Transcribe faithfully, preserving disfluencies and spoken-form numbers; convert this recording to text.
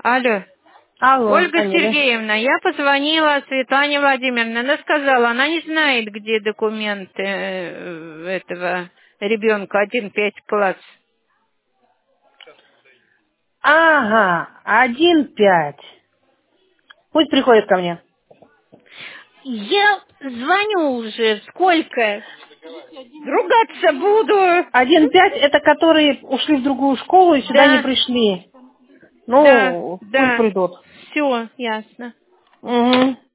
Алло. Алло, Ольга алло, да. Сергеевна, я позвонила Светлане Владимировне. Она сказала, она не знает, где документы э, этого ребенка, один-пять класс. Ага, один пять. Пусть приходит ко мне. Я звоню уже. Сколько? Ругаться буду. Один пять это которые ушли в другую школу и сюда не Да, пришли. да, Ну, пусть да. придут. Все, ясно. Угу.